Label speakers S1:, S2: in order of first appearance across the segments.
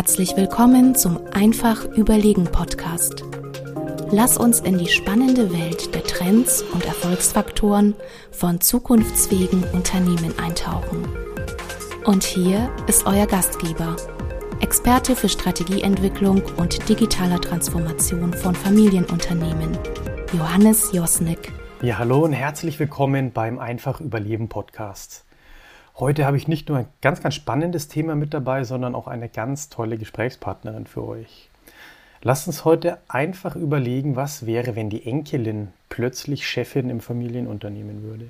S1: Herzlich willkommen zum Einfach Überlegen Podcast. Lass uns in die spannende Welt der Trends und Erfolgsfaktoren von zukunftsfähigen Unternehmen eintauchen. Und hier ist euer Gastgeber, Experte für Strategieentwicklung und digitaler Transformation von Familienunternehmen, Johannes Josnick.
S2: Ja, hallo und herzlich willkommen beim Einfach Überleben Podcast. Heute habe ich nicht nur ein ganz spannendes Thema mit dabei, sondern auch eine ganz tolle Gesprächspartnerin für euch. Lasst uns heute einfach überlegen, was wäre, wenn die Enkelin plötzlich Chefin im Familienunternehmen würde.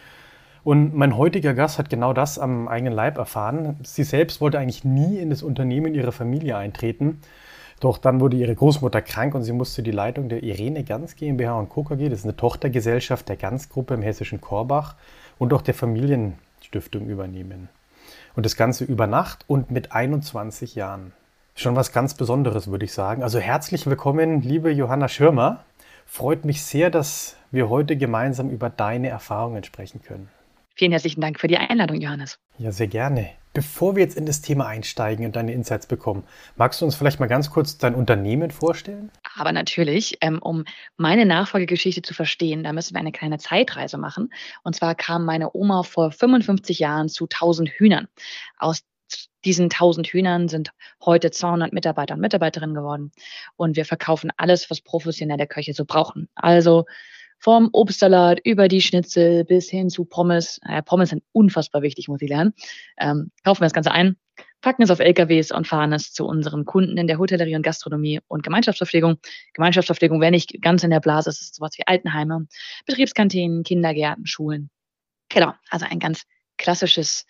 S2: Und mein heutiger Gast hat genau das am eigenen Leib erfahren. Sie selbst wollte eigentlich nie in das Unternehmen ihrer Familie eintreten. Doch dann wurde ihre Großmutter krank und sie musste die Leitung der Irene Ganz GmbH und Co. KG, das ist eine Tochtergesellschaft der Ganz-Gruppe im hessischen Korbach und auch der Familienstiftung übernehmen. Und das Ganze über Nacht und mit 21 Jahren. Schon was ganz Besonderes, würde ich sagen. Also herzlich willkommen, liebe Johanna Schirmer. Freut mich sehr, dass wir heute gemeinsam über deine Erfahrungen sprechen können.
S3: Vielen herzlichen Dank für die Einladung, Johannes.
S2: Ja, sehr gerne. Bevor wir jetzt in das Thema einsteigen und deine Insights bekommen, magst du uns vielleicht mal ganz kurz dein Unternehmen vorstellen?
S3: Aber natürlich, um meine Nachfolgegeschichte zu verstehen, da müssen wir eine kleine Zeitreise machen. Und zwar kam meine Oma vor 55 Jahren zu 1000 Hühnern. Aus diesen 1000 Hühnern sind heute 200 Mitarbeiter und Mitarbeiterinnen geworden. Und wir verkaufen alles, was professionelle Köche so brauchen. Also vom Obstsalat über die Schnitzel bis hin zu Pommes. Pommes sind unfassbar wichtig, muss ich lernen. Kaufen wir das Ganze ein, packen es auf LKWs und fahren es zu unseren Kunden in der Hotellerie und Gastronomie und Gemeinschaftsverpflegung. Gemeinschaftsverpflegung, wer nicht ganz in der Blase ist, ist sowas wie Altenheime, Betriebskantinen, Kindergärten, Schulen. Genau, also ein ganz klassisches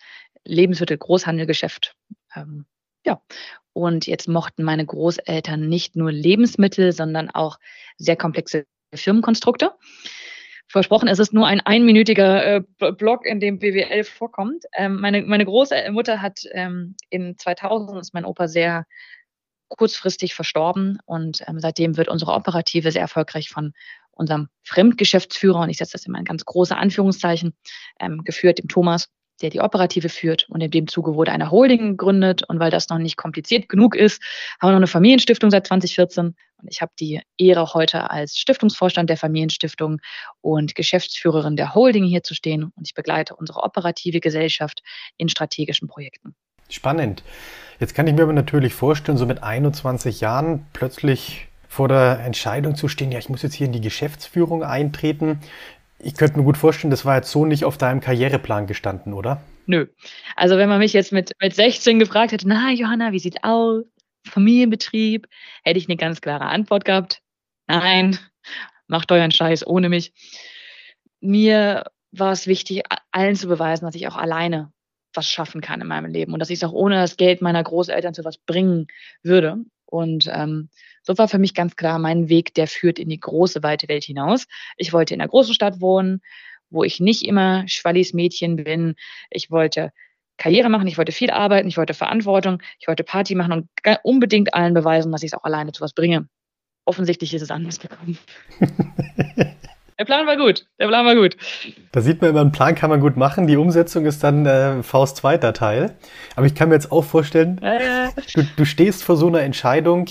S3: Lebensmittel-Großhandelgeschäft. Ja, und jetzt mochten meine Großeltern nicht nur Lebensmittel, sondern auch sehr komplexe Firmenkonstrukte. Versprochen, es ist nur ein einminütiger Blog, in dem BWL vorkommt. Meine Großmutter hat in 2000 ist mein Opa sehr kurzfristig verstorben und seitdem wird unsere Operative sehr erfolgreich von unserem Fremdgeschäftsführer, und ich setze das immer in ganz große Anführungszeichen, geführt, dem Thomas, der die Operative führt. Und in dem Zuge wurde eine Holding gegründet. Und weil das noch nicht kompliziert genug ist, haben wir noch eine Familienstiftung seit 2014. Und ich habe die Ehre, heute als Stiftungsvorstand der Familienstiftung und Geschäftsführerin der Holding hier zu stehen. Und ich begleite unsere operative Gesellschaft in strategischen Projekten.
S2: Spannend. Jetzt kann ich mir aber natürlich vorstellen, so mit 21 Jahren plötzlich vor der Entscheidung zu stehen, ja, ich muss jetzt hier in die Geschäftsführung eintreten. Ich könnte mir gut vorstellen, das war jetzt so nicht auf deinem Karriereplan gestanden, oder?
S3: Nö. Also wenn man mich jetzt mit 16 gefragt hätte, na Johanna, wie sieht's aus? Familienbetrieb, hätte ich eine ganz klare Antwort gehabt. Nein, macht euren Scheiß ohne mich. Mir war es wichtig, allen zu beweisen, dass ich auch alleine was schaffen kann in meinem Leben und dass ich es auch ohne das Geld meiner Großeltern zu was bringen würde. Und so war für mich ganz klar, mein Weg, der führt in die große, weite Welt hinaus. Ich wollte in einer großen Stadt wohnen, wo ich nicht immer Schwallis Mädchen bin. Ich wollte Karriere machen, ich wollte viel arbeiten, ich wollte Verantwortung, ich wollte Party machen und unbedingt allen beweisen, dass ich es auch alleine zu was bringe. Offensichtlich ist es anders gekommen. Der Plan war gut.
S2: Da sieht man immer, einen Plan kann man gut machen. Die Umsetzung ist dann Faust zweiter Teil. Aber ich kann mir jetzt auch vorstellen, du stehst vor so einer Entscheidung.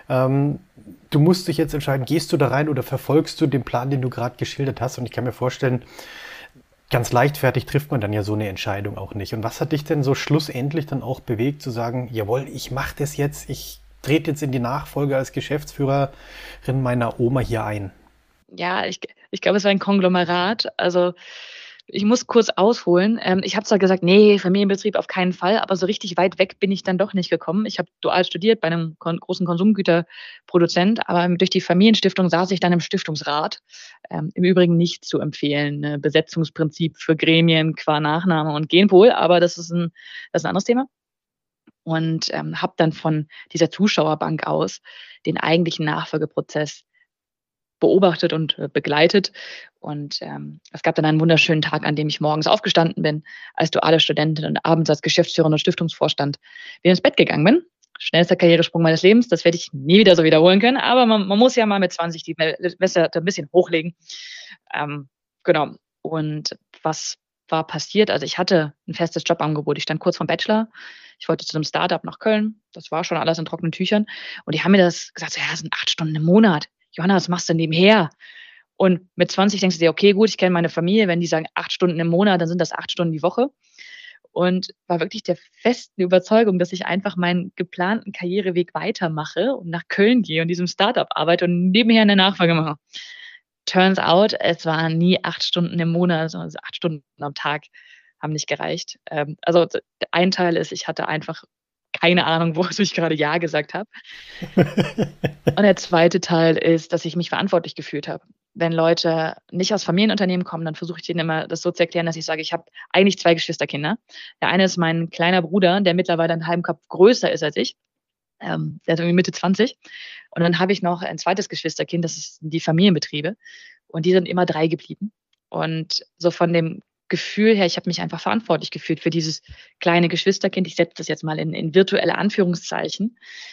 S2: Du musst dich jetzt entscheiden, gehst du da rein oder verfolgst du den Plan, den du gerade geschildert hast? Und ich kann mir vorstellen, ganz leichtfertig trifft man dann ja so eine Entscheidung auch nicht. Und was hat dich denn so schlussendlich dann auch bewegt, zu sagen, jawohl, ich mache das jetzt, ich trete jetzt in die Nachfolge als Geschäftsführerin meiner Oma hier ein?
S3: Ja, ich glaube, es war ein Konglomerat. Also ich muss kurz ausholen. Ich habe zwar gesagt, nee, Familienbetrieb auf keinen Fall, aber so richtig weit weg bin ich dann doch nicht gekommen. Ich habe dual studiert bei einem großen Konsumgüterproduzent, aber durch die Familienstiftung saß ich dann im Stiftungsrat. Im Übrigen nicht zu empfehlen, Besetzungsprinzip für Gremien qua Nachname und Genpool, aber das ist ein anderes Thema. Und habe dann von dieser Zuschauerbank aus den eigentlichen Nachfolgeprozess beobachtet und begleitet. Und es gab dann einen wunderschönen Tag, an dem ich morgens aufgestanden bin, als duale Studentin und abends als Geschäftsführerin und Stiftungsvorstand wieder ins Bett gegangen bin. Schnellster Karrieresprung meines Lebens, das werde ich nie wieder so wiederholen können, aber man muss ja mal mit 20 die Messer ein bisschen hochlegen. Genau. Und was war passiert? Also ich hatte ein festes Jobangebot. Ich stand kurz vorm Bachelor. Ich wollte zu einem Startup nach Köln. Das war schon alles in trockenen Tüchern. Und die haben mir das gesagt, so, ja, das sind 8 Stunden im Monat. Johanna, was machst du nebenher? Und mit 20 denkst du dir, okay, gut, ich kenne meine Familie. Wenn die sagen 8 Stunden im Monat, dann sind das 8 Stunden die Woche. Und war wirklich der festen Überzeugung, dass ich einfach meinen geplanten Karriereweg weitermache und nach Köln gehe und diesem Startup arbeite und nebenher eine Nachfolge mache. Turns out, es waren nie 8 Stunden im Monat, sondern 8 Stunden am Tag haben nicht gereicht. Also ein Teil ist, ich hatte einfach keine Ahnung, wozu ich gerade Ja gesagt habe. Und der zweite Teil ist, dass ich mich verantwortlich gefühlt habe. Wenn Leute nicht aus Familienunternehmen kommen, dann versuche ich denen immer das so zu erklären, dass ich sage, ich habe eigentlich 2 Geschwisterkinder. Der eine ist mein kleiner Bruder, der mittlerweile einen halben Kopf größer ist als ich. Der ist irgendwie Mitte 20. Und dann habe ich noch ein zweites Geschwisterkind, das ist die Familienbetriebe. Und die sind immer 3 geblieben. Und so von dem Gefühl her, ich habe mich einfach verantwortlich gefühlt für dieses kleine Geschwisterkind. Ich setze das jetzt mal in virtuelle Anführungszeichen.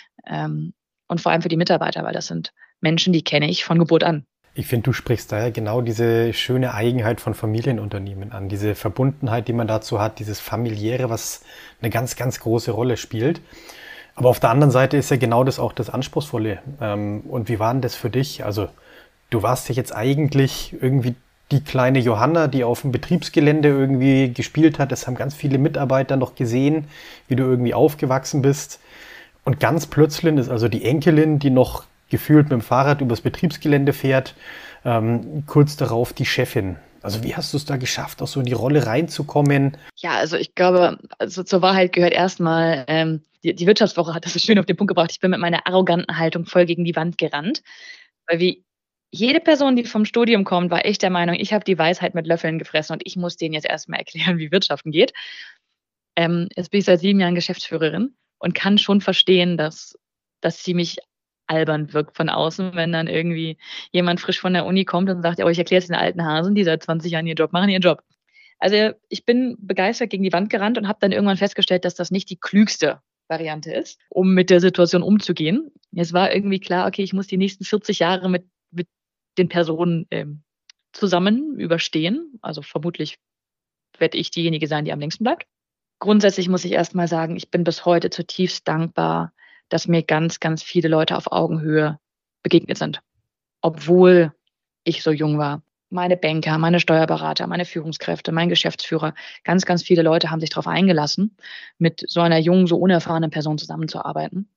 S3: Und vor allem für die Mitarbeiter, weil das sind Menschen, die kenne ich von Geburt an.
S2: Ich finde, du sprichst da ja genau diese schöne Eigenheit von Familienunternehmen an, diese Verbundenheit, die man dazu hat, dieses Familiäre, was eine ganz, ganz große Rolle spielt. Aber auf der anderen Seite ist ja genau das auch das Anspruchsvolle. Und wie war denn das für dich? Also du warst ja jetzt eigentlich irgendwie die kleine Johanna, die auf dem Betriebsgelände irgendwie gespielt hat. Das haben ganz viele Mitarbeiter noch gesehen, wie du irgendwie aufgewachsen bist. Und ganz plötzlich ist also die Enkelin, die noch gefühlt mit dem Fahrrad übers Betriebsgelände fährt, kurz darauf die Chefin. Also wie hast du es da geschafft, auch so in die Rolle reinzukommen?
S3: Ja, also ich glaube, also zur Wahrheit gehört erstmal, die Wirtschaftswoche hat das so schön auf den Punkt gebracht. Ich bin mit meiner arroganten Haltung voll gegen die Wand gerannt, weil wie jede Person, die vom Studium kommt, war ich der Meinung, ich habe die Weisheit mit Löffeln gefressen und ich muss denen jetzt erstmal erklären, wie Wirtschaften geht. Jetzt bin ich seit 7 Jahren Geschäftsführerin und kann schon verstehen, dass das ziemlich albern wirkt von außen, wenn dann irgendwie jemand frisch von der Uni kommt und sagt, ja, ich erkläre es den alten Hasen, die seit 20 Jahren ihren Job machen, ihren Job. Also ich bin begeistert gegen die Wand gerannt und habe dann irgendwann festgestellt, dass das nicht die klügste Variante ist, um mit der Situation umzugehen. Es war irgendwie klar, okay, ich muss die nächsten 40 Jahre mit den Personen zusammen überstehen. Also vermutlich werde ich diejenige sein, die am längsten bleibt. Grundsätzlich muss ich erst mal sagen, ich bin bis heute zutiefst dankbar, dass mir ganz, ganz viele Leute auf Augenhöhe begegnet sind, obwohl ich so jung war. Meine Banker, meine Steuerberater, meine Führungskräfte, mein Geschäftsführer, ganz, ganz viele Leute haben sich darauf eingelassen, mit so einer jungen, so unerfahrenen Person zusammenzuarbeiten.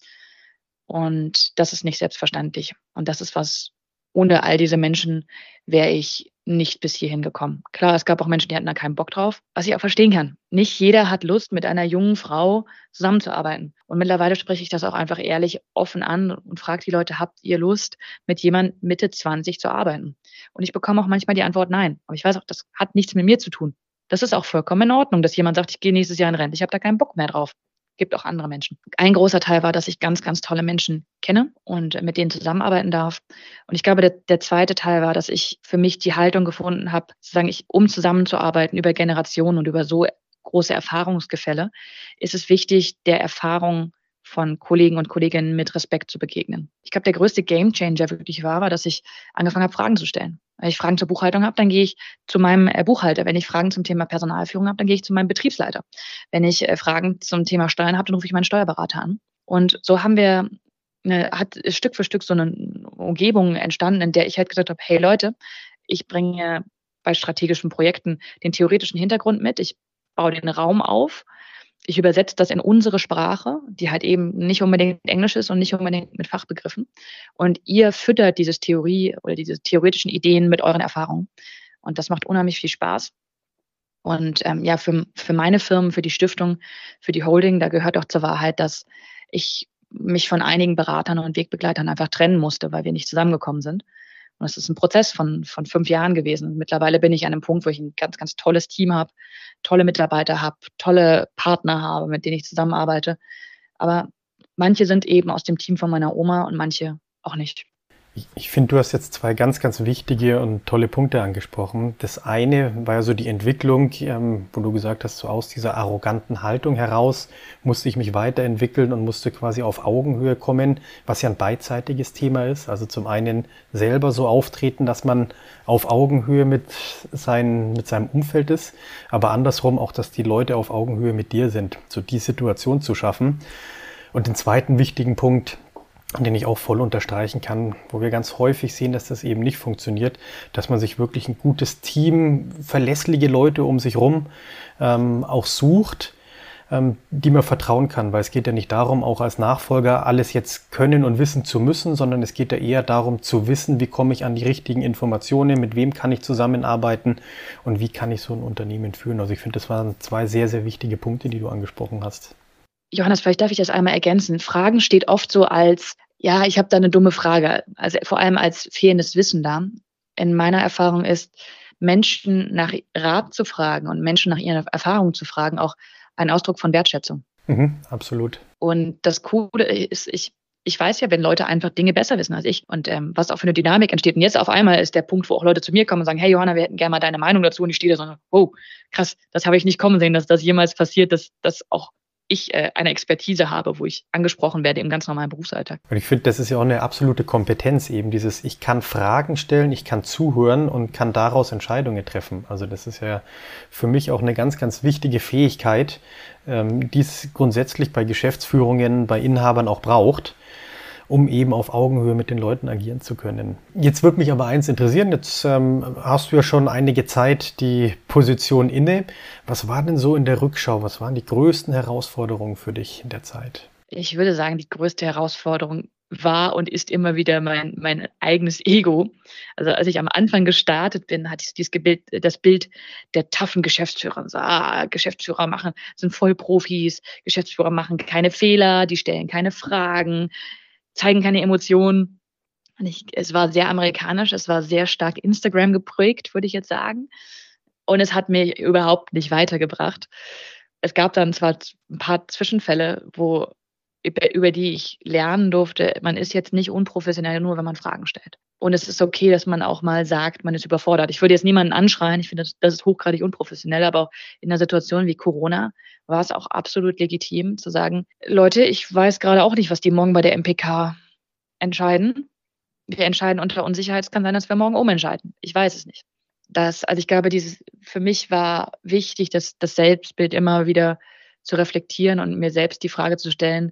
S3: Und das ist nicht selbstverständlich. Und das ist was, ohne all diese Menschen wäre ich nicht bis hierhin gekommen. Klar, es gab auch Menschen, die hatten da keinen Bock drauf, was ich auch verstehen kann. Nicht jeder hat Lust, mit einer jungen Frau zusammenzuarbeiten. Und mittlerweile spreche ich das auch einfach ehrlich offen an und frage die Leute, habt ihr Lust, mit jemand Mitte 20 zu arbeiten? Und ich bekomme auch manchmal die Antwort nein. Aber ich weiß auch, das hat nichts mit mir zu tun. Das ist auch vollkommen in Ordnung, dass jemand sagt, ich gehe nächstes Jahr in Rente, ich habe da keinen Bock mehr drauf. Gibt auch andere Menschen. Ein großer Teil war, dass ich ganz, ganz tolle Menschen kenne und mit denen zusammenarbeiten darf. Und ich glaube, der zweite Teil war, dass ich für mich die Haltung gefunden habe, zu sagen, um zusammenzuarbeiten über Generationen und über so große Erfahrungsgefälle, ist es wichtig, der Erfahrung von Kollegen und Kolleginnen mit Respekt zu begegnen. Ich glaube, der größte Gamechanger wirklich war, dass ich angefangen habe, Fragen zu stellen. Wenn ich Fragen zur Buchhaltung habe, dann gehe ich zu meinem Buchhalter. Wenn ich Fragen zum Thema Personalführung habe, dann gehe ich zu meinem Betriebsleiter. Wenn ich Fragen zum Thema Steuern habe, dann rufe ich meinen Steuerberater an. Und so haben wir hat Stück für Stück so eine Umgebung entstanden, in der ich halt gesagt habe, hey Leute, ich bringe bei strategischen Projekten den theoretischen Hintergrund mit, ich baue den Raum auf, ich übersetze das in unsere Sprache, die halt eben nicht unbedingt Englisch ist und nicht unbedingt mit Fachbegriffen. Und ihr füttert diese Theorie oder diese theoretischen Ideen mit euren Erfahrungen. Und das macht unheimlich viel Spaß. Und ja, für meine Firmen, für die Stiftung, für die Holding, da gehört auch zur Wahrheit, dass ich mich von einigen Beratern und Wegbegleitern einfach trennen musste, weil wir nicht zusammengekommen sind. Und es ist ein Prozess von 5 Jahren gewesen. Mittlerweile bin ich an einem Punkt, wo ich ein ganz, ganz tolles Team habe, tolle Mitarbeiter habe, tolle Partner habe, mit denen ich zusammenarbeite. Aber manche sind eben aus dem Team von meiner Oma und manche auch nicht.
S2: Ich finde, du hast jetzt zwei ganz, ganz wichtige und tolle Punkte angesprochen. Das eine war ja so die Entwicklung, wo du gesagt hast, so aus dieser arroganten Haltung heraus musste ich mich weiterentwickeln und musste quasi auf Augenhöhe kommen, was ja ein beidseitiges Thema ist. Also zum einen selber so auftreten, dass man auf Augenhöhe mit seinem Umfeld ist, aber andersrum auch, dass die Leute auf Augenhöhe mit dir sind, so die Situation zu schaffen. Und den zweiten wichtigen Punkt, den ich auch voll unterstreichen kann, wo wir ganz häufig sehen, dass das eben nicht funktioniert, dass man sich wirklich ein gutes Team, verlässliche Leute um sich rum auch sucht, die man vertrauen kann, weil es geht ja nicht darum, auch als Nachfolger alles jetzt können und wissen zu müssen, sondern es geht ja eher darum zu wissen, wie komme ich an die richtigen Informationen, mit wem kann ich zusammenarbeiten und wie kann ich so ein Unternehmen führen. Also ich finde, das waren zwei sehr, sehr wichtige Punkte, die du angesprochen hast.
S3: Johannes, vielleicht darf ich das einmal ergänzen. Fragen steht oft so als, ja, ich habe da eine dumme Frage, also vor allem als fehlendes Wissen da. In meiner Erfahrung ist, Menschen nach Rat zu fragen und Menschen nach ihren Erfahrungen zu fragen, auch ein Ausdruck von Wertschätzung.
S2: Absolut.
S3: Und das Coole ist, ich weiß ja, wenn Leute einfach Dinge besser wissen als ich und was auch für eine Dynamik entsteht. Und jetzt auf einmal ist der Punkt, wo auch Leute zu mir kommen und sagen, hey Johanna, wir hätten gerne mal deine Meinung dazu. Und ich stehe da so, oh, krass, das habe ich nicht kommen sehen, dass das jemals passiert, dass auch ich eine Expertise habe, wo ich angesprochen werde im ganz normalen Berufsalltag.
S2: Und ich finde, das ist ja auch eine absolute Kompetenz eben, dieses, ich kann Fragen stellen, ich kann zuhören und kann daraus Entscheidungen treffen. Also das ist ja für mich auch eine ganz, ganz wichtige Fähigkeit, die es grundsätzlich bei Geschäftsführungen, bei Inhabern auch braucht, um eben auf Augenhöhe mit den Leuten agieren zu können. Jetzt würde mich aber eins interessieren, jetzt hast du ja schon einige Zeit die Position inne. Was war denn so in der Rückschau? Was waren die größten Herausforderungen für dich in der Zeit?
S3: Ich würde sagen, die größte Herausforderung war und ist immer wieder mein eigenes Ego. Also als ich am Anfang gestartet bin, hatte ich das Bild der taffen Geschäftsführer. So, Geschäftsführer sind Vollprofis, Geschäftsführer machen keine Fehler, die stellen keine Fragen, zeigen keine Emotionen. Es war sehr amerikanisch, es war sehr stark Instagram geprägt, würde ich jetzt sagen. Und es hat mich überhaupt nicht weitergebracht. Es gab dann zwar ein paar Zwischenfälle, über die ich lernen durfte, man ist jetzt nicht unprofessionell, nur wenn man Fragen stellt. Und es ist okay, dass man auch mal sagt, man ist überfordert. Ich würde jetzt niemanden anschreien, ich finde, das ist hochgradig unprofessionell, aber auch in einer Situation wie Corona war es auch absolut legitim zu sagen, Leute, ich weiß gerade auch nicht, was die morgen bei der MPK entscheiden. Wir entscheiden unter Unsicherheit, es kann sein, dass wir morgen umentscheiden. Ich weiß es nicht. Also ich glaube, für mich war wichtig, das Selbstbild immer wieder zu reflektieren und mir selbst die Frage zu stellen,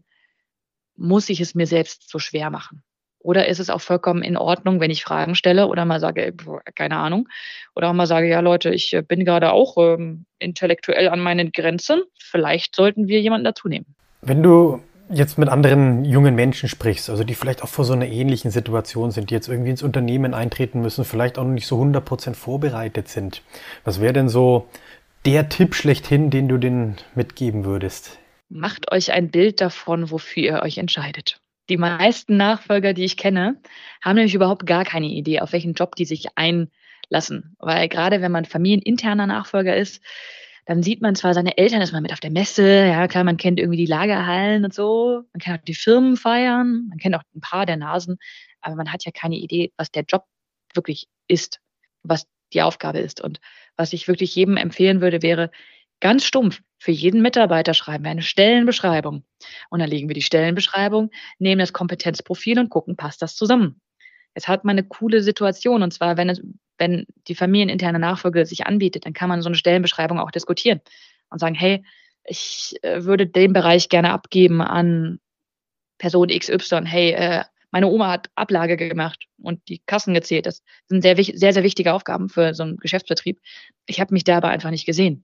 S3: muss ich es mir selbst so schwer machen? Oder ist es auch vollkommen in Ordnung, wenn ich Fragen stelle oder mal sage, keine Ahnung, oder auch mal sage, ja Leute, ich bin gerade auch intellektuell an meinen Grenzen, vielleicht sollten wir jemanden dazu nehmen.
S2: Wenn du jetzt mit anderen jungen Menschen sprichst, also die vielleicht auch vor so einer ähnlichen Situation sind, die jetzt irgendwie ins Unternehmen eintreten müssen, vielleicht auch noch nicht so 100% vorbereitet sind, was wäre denn so der Tipp schlechthin, den du denen mitgeben würdest?
S3: Macht euch ein Bild davon, wofür ihr euch entscheidet. Die meisten Nachfolger, die ich kenne, haben nämlich überhaupt gar keine Idee, auf welchen Job die sich einlassen. Weil gerade wenn man familieninterner Nachfolger ist, dann sieht man zwar seine Eltern, ist man mit auf der Messe, ja klar, man kennt irgendwie die Lagerhallen und so, man kennt auch die Firmen feiern, man kennt auch ein paar der Nasen, aber man hat ja keine Idee, was der Job wirklich ist, was die Aufgabe ist. Und was ich wirklich jedem empfehlen würde, wäre, ganz stumpf, für jeden Mitarbeiter schreiben wir eine Stellenbeschreibung. Und dann legen wir die Stellenbeschreibung, nehmen das Kompetenzprofil und gucken, passt das zusammen. Jetzt hat man eine coole Situation. Und zwar, wenn die familieninterne Nachfolge sich anbietet, dann kann man so eine Stellenbeschreibung auch diskutieren und sagen, hey, ich würde den Bereich gerne abgeben an Person XY. Hey, meine Oma hat Ablage gemacht und die Kassen gezählt. Das sind sehr, sehr, sehr wichtige Aufgaben für so einen Geschäftsbetrieb. Ich habe mich da aber einfach nicht gesehen.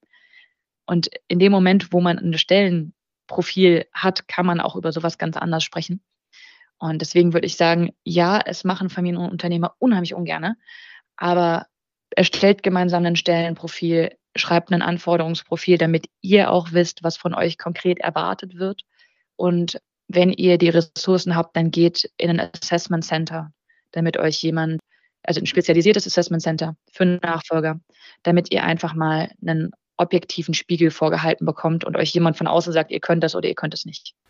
S3: Und in dem Moment, wo man ein Stellenprofil hat, kann man auch über sowas ganz anders sprechen. Und deswegen würde ich sagen, ja, es machen Familienunternehmer unheimlich ungerne, aber erstellt gemeinsam ein Stellenprofil, schreibt ein Anforderungsprofil, damit ihr auch wisst, was von euch konkret erwartet wird. Und wenn ihr die Ressourcen habt, dann geht in ein Assessment Center, damit euch also ein spezialisiertes Assessment Center für einen Nachfolger, damit ihr einfach mal einen objektiven Spiegel vorgehalten bekommt und euch jemand von außen sagt, ihr könnt das oder ihr könnt es nicht.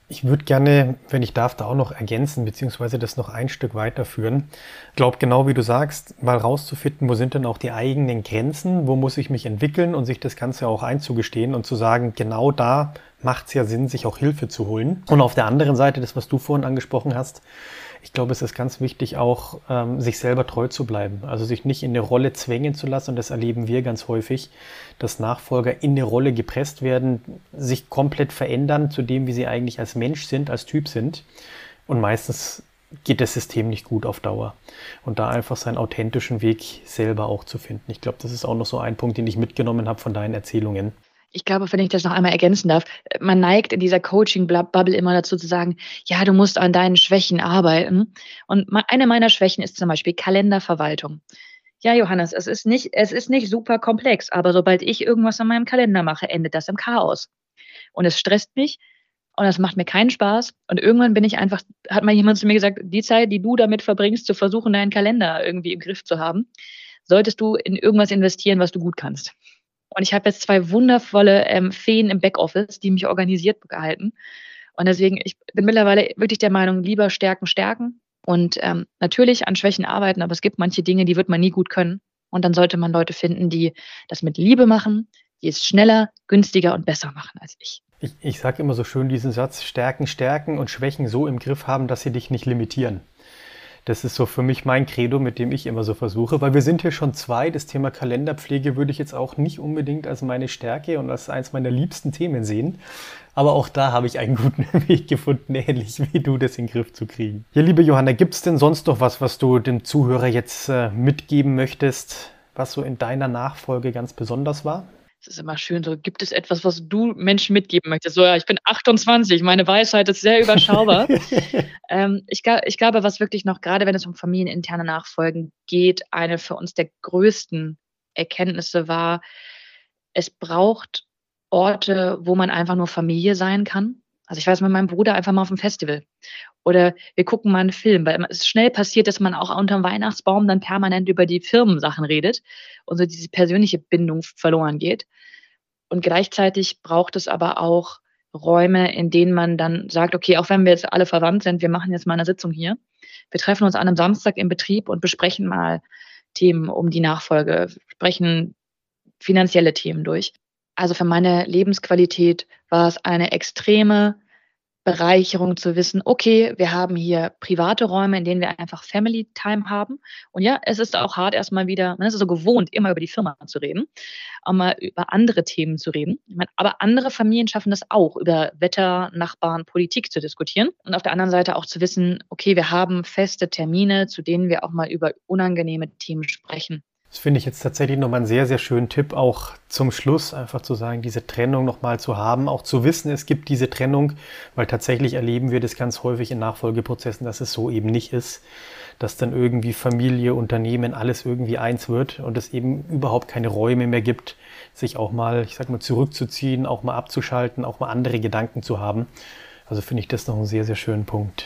S2: Ich würde gerne, wenn ich darf, da auch noch ergänzen, beziehungsweise das noch ein Stück weiterführen. Ich glaube, genau wie du sagst, mal rauszufinden, wo sind denn auch die eigenen Grenzen, wo muss ich mich entwickeln und sich das Ganze auch einzugestehen und zu sagen, genau da macht es ja Sinn, sich auch Hilfe zu holen. Und auf der anderen Seite, das, was du vorhin angesprochen hast, ich glaube, es ist ganz wichtig, auch sich selber treu zu bleiben. Also sich nicht in eine Rolle zwängen zu lassen. Und das erleben wir ganz häufig, dass Nachfolger in eine Rolle gepresst werden, sich komplett verändern zu dem, wie sie eigentlich als Mensch sind, als Typ sind. Und meistens geht das System nicht gut auf Dauer. Und da einfach seinen authentischen Weg selber auch zu finden. Ich glaube, das ist auch noch so ein Punkt, den ich mitgenommen habe von deinen Erzählungen.
S3: Ich glaube, wenn ich das noch einmal ergänzen darf, man neigt in dieser Coaching-Bubble immer dazu zu sagen, ja, du musst an deinen Schwächen arbeiten. Und eine meiner Schwächen ist zum Beispiel Kalenderverwaltung. Ja, Johannes, es ist nicht super komplex, aber sobald ich irgendwas an meinem Kalender mache, endet das im Chaos. Und es stresst mich und es macht mir keinen Spaß. Und irgendwann hat mal jemand zu mir gesagt, die Zeit, die du damit verbringst, zu versuchen, deinen Kalender irgendwie im Griff zu haben, solltest du in irgendwas investieren, was du gut kannst. Und ich habe jetzt 2 wundervolle Feen im Backoffice, die mich organisiert gehalten. Und deswegen, ich bin mittlerweile wirklich der Meinung, lieber stärken und natürlich an Schwächen arbeiten, aber es gibt manche Dinge, die wird man nie gut können. Und dann sollte man Leute finden, die das mit Liebe machen, die es schneller, günstiger und besser machen als ich.
S2: Ich sage immer so schön diesen Satz, stärken und Schwächen so im Griff haben, dass sie dich nicht limitieren. Das ist so für mich mein Credo, mit dem ich immer so versuche, weil wir sind hier schon 2. Das Thema Kalenderpflege würde ich jetzt auch nicht unbedingt als meine Stärke und als eins meiner liebsten Themen sehen. Aber auch da habe ich einen guten Weg gefunden, ähnlich wie du, das in den Griff zu kriegen. Ja, liebe Johanna, gibt es denn sonst noch was du dem Zuhörer jetzt mitgeben möchtest, was so in deiner Nachfolge ganz besonders war?
S3: Es ist immer schön, so gibt es etwas, was du Menschen mitgeben möchtest. So, ja, ich bin 28, meine Weisheit ist sehr überschaubar. Ich glaube, was wirklich noch, gerade wenn es um familieninterne Nachfolgen geht, eine für uns der größten Erkenntnisse war, es braucht Orte, wo man einfach nur Familie sein kann. Also ich weiß mit meinem Bruder einfach mal auf dem Festival. Oder wir gucken mal einen Film, weil es schnell passiert, dass man auch unterm Weihnachtsbaum dann permanent über die Firmensachen redet und so diese persönliche Bindung verloren geht. Und gleichzeitig braucht es aber auch Räume, in denen man dann sagt, okay, auch wenn wir jetzt alle verwandt sind, wir machen jetzt mal eine Sitzung hier. Wir treffen uns an einem Samstag im Betrieb und besprechen mal Themen um die Nachfolge, sprechen finanzielle Themen durch. Also für meine Lebensqualität war es eine extreme Bereicherung zu wissen, okay, wir haben hier private Räume, in denen wir einfach Family Time haben. Und ja, es ist auch hart, erstmal wieder, man ist so gewohnt, immer über die Firma zu reden, auch mal über andere Themen zu reden. Ich meine, aber andere Familien schaffen das auch, über Wetter, Nachbarn, Politik zu diskutieren. Und auf der anderen Seite auch zu wissen, okay, wir haben feste Termine, zu denen wir auch mal über unangenehme Themen sprechen.
S2: Das finde ich jetzt tatsächlich nochmal einen sehr, sehr schönen Tipp, auch zum Schluss einfach zu sagen, diese Trennung nochmal zu haben, auch zu wissen, es gibt diese Trennung, weil tatsächlich erleben wir das ganz häufig in Nachfolgeprozessen, dass es so eben nicht ist, dass dann irgendwie Familie, Unternehmen, alles irgendwie eins wird und es eben überhaupt keine Räume mehr gibt, sich auch mal, ich sag mal, zurückzuziehen, auch mal abzuschalten, auch mal andere Gedanken zu haben. Also finde ich das noch einen sehr, sehr schönen Punkt.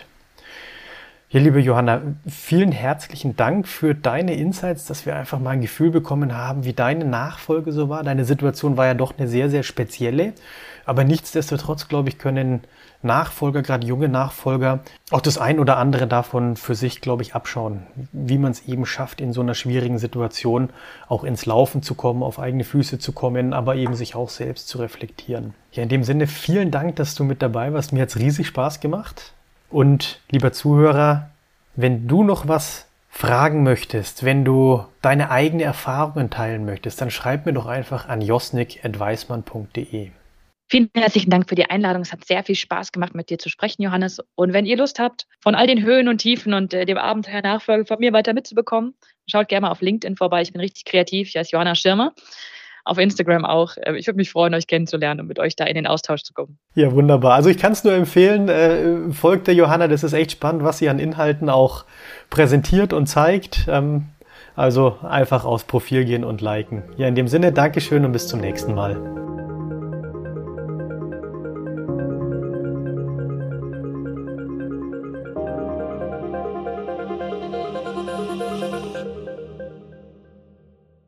S2: Ja, liebe Johanna, vielen herzlichen Dank für deine Insights, dass wir einfach mal ein Gefühl bekommen haben, wie deine Nachfolge so war. Deine Situation war ja doch eine sehr, sehr spezielle, aber nichtsdestotrotz, glaube ich, können Nachfolger, gerade junge Nachfolger, auch das ein oder andere davon für sich, glaube ich, abschauen, wie man es eben schafft, in so einer schwierigen Situation auch ins Laufen zu kommen, auf eigene Füße zu kommen, aber eben sich auch selbst zu reflektieren. Ja, in dem Sinne, vielen Dank, dass du mit dabei warst. Mir hat es riesig Spaß gemacht. Und lieber Zuhörer, wenn du noch was fragen möchtest, wenn du deine eigenen Erfahrungen teilen möchtest, dann schreib mir doch einfach an josnik@weismann.de.
S3: Vielen herzlichen Dank für die Einladung. Es hat sehr viel Spaß gemacht, mit dir zu sprechen, Johannes. Und wenn ihr Lust habt, von all den Höhen und Tiefen und dem Abenteuer Nachfolge von mir weiter mitzubekommen, schaut gerne mal auf LinkedIn vorbei. Ich bin richtig kreativ. Ich heiße Johanna Schirmer. Auf Instagram auch. Ich würde mich freuen, euch kennenzulernen und mit euch da in den Austausch zu kommen.
S2: Ja, wunderbar. Also ich kann es nur empfehlen, folgt der Johanna, das ist echt spannend, was sie an Inhalten auch präsentiert und zeigt. Also einfach aufs Profil gehen und liken. Ja, in dem Sinne, Dankeschön und bis zum nächsten Mal.